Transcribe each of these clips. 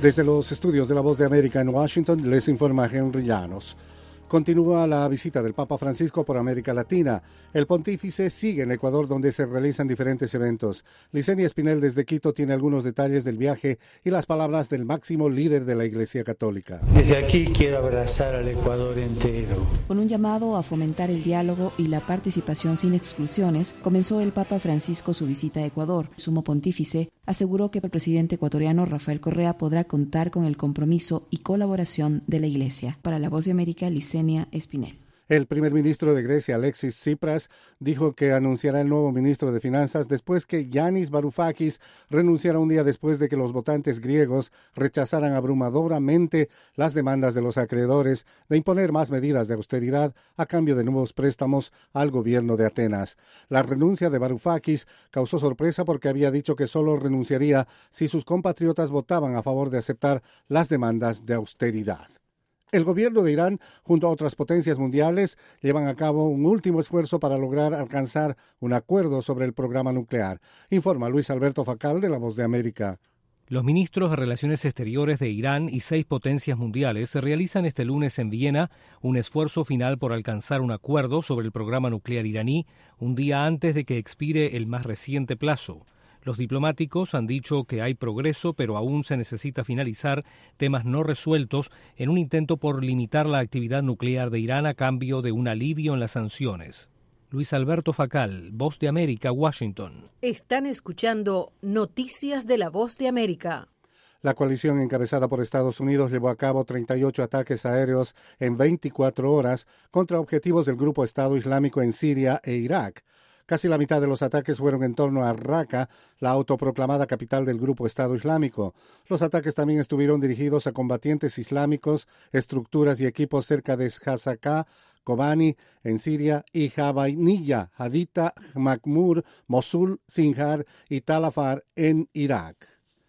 Desde los estudios de La Voz de América en Washington, les informa Henry Llanos. Continúa la visita del Papa Francisco por América Latina. El pontífice sigue en Ecuador, donde se realizan diferentes eventos. Licenia Espinel desde Quito tiene algunos detalles del viaje y las palabras del máximo líder de la Iglesia Católica. Desde aquí quiero abrazar al Ecuador entero. Con un llamado a fomentar el diálogo y la participación sin exclusiones, comenzó el Papa Francisco su visita a Ecuador. El sumo pontífice aseguró que el presidente ecuatoriano Rafael Correa podrá contar con el compromiso y colaboración de la Iglesia. Para La Voz de América, Licenia Espinel. El primer ministro de Grecia, Alexis Tsipras, dijo que anunciará el nuevo ministro de Finanzas después que Yanis Varoufakis renunciara un día después de que los votantes griegos rechazaran abrumadoramente las demandas de los acreedores de imponer más medidas de austeridad a cambio de nuevos préstamos al gobierno de Atenas. La renuncia de Varoufakis causó sorpresa porque había dicho que solo renunciaría si sus compatriotas votaban a favor de aceptar las demandas de austeridad. El gobierno de Irán, junto a otras potencias mundiales, llevan a cabo un último esfuerzo para lograr alcanzar un acuerdo sobre el programa nuclear, informa Luis Alberto Facal de La Voz de América. Los ministros de Relaciones Exteriores de Irán y 6 potencias mundiales se realizan este lunes en Viena un esfuerzo final por alcanzar un acuerdo sobre el programa nuclear iraní, un día antes de que expire el más reciente plazo. Los diplomáticos han dicho que hay progreso, pero aún se necesita finalizar temas no resueltos en un intento por limitar la actividad nuclear de Irán a cambio de un alivio en las sanciones. Luis Alberto Facal, Voz de América, Washington. Están escuchando Noticias de La Voz de América. La coalición encabezada por Estados Unidos llevó a cabo 38 ataques aéreos en 24 horas contra objetivos del Grupo Estado Islámico en Siria e Irak. Casi la mitad de los ataques fueron en torno a Raqqa, la autoproclamada capital del Grupo Estado Islámico. Los ataques también estuvieron dirigidos a combatientes islámicos, estructuras y equipos cerca de Hasakah, Kobani en Siria y Jabainiya, Haditha, Makmur, Mosul, Sinjar y Tal Afar en Irak.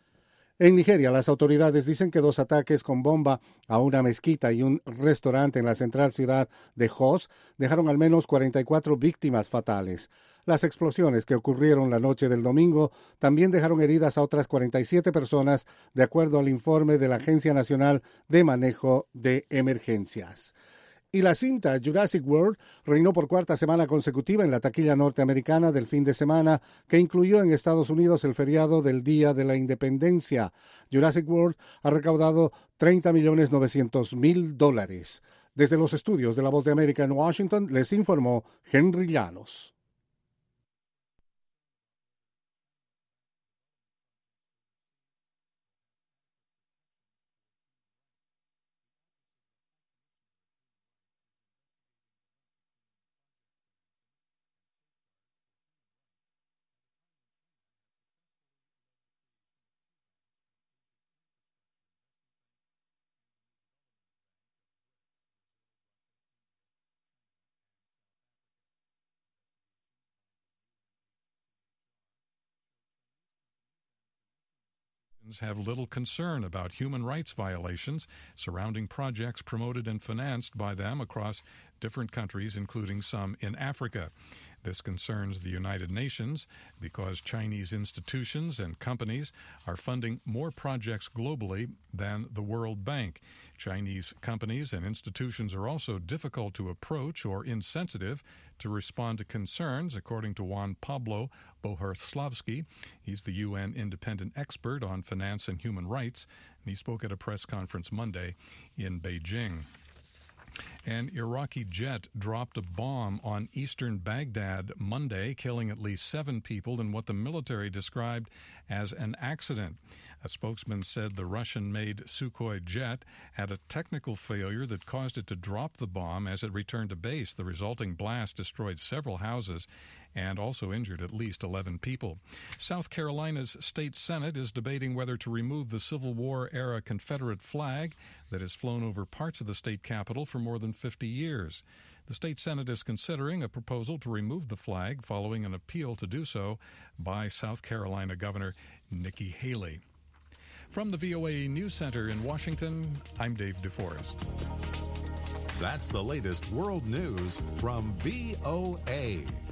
En Nigeria, las autoridades dicen que 2 ataques con bomba a una mezquita y un restaurante en la central ciudad de Jos dejaron al menos 44 víctimas fatales. Las explosiones que ocurrieron la noche del domingo también dejaron heridas a otras 47 personas, de acuerdo al informe de la Agencia Nacional de Manejo de Emergencias. Y la cinta Jurassic World reinó por 4ª semana consecutiva en la taquilla norteamericana del fin de semana, que incluyó en Estados Unidos el feriado del Día de la Independencia. Jurassic World ha recaudado $30.900.000. Desde los estudios de La Voz de América en Washington, les informó Henry Llanos. Have little concern about human rights violations surrounding projects promoted and financed by them across different countries, including some in Africa. This concerns the United Nations because Chinese institutions and companies are funding more projects globally than the World Bank. Chinese companies and institutions are also difficult to approach or insensitive to respond to concerns, according to Juan Pablo Boherslavsky. He's the UN independent expert on finance and human rights, and he spoke at a press conference Monday in Beijing. An Iraqi jet dropped a bomb on eastern Baghdad Monday, killing at least 7 people in what the military described as an accident. A spokesman said the Russian-made Sukhoi jet had a technical failure that caused it to drop the bomb as it returned to base. The resulting blast destroyed several houses and also injured at least 11 people. South Carolina's state Senate is debating whether to remove the Civil War-era Confederate flag that has flown over parts of the state capitol for more than 50 years. The state Senate is considering a proposal to remove the flag following an appeal to do so by South Carolina Governor Nikki Haley. From the VOA News Center in Washington, I'm Dave DeForest. That's the latest world news from VOA.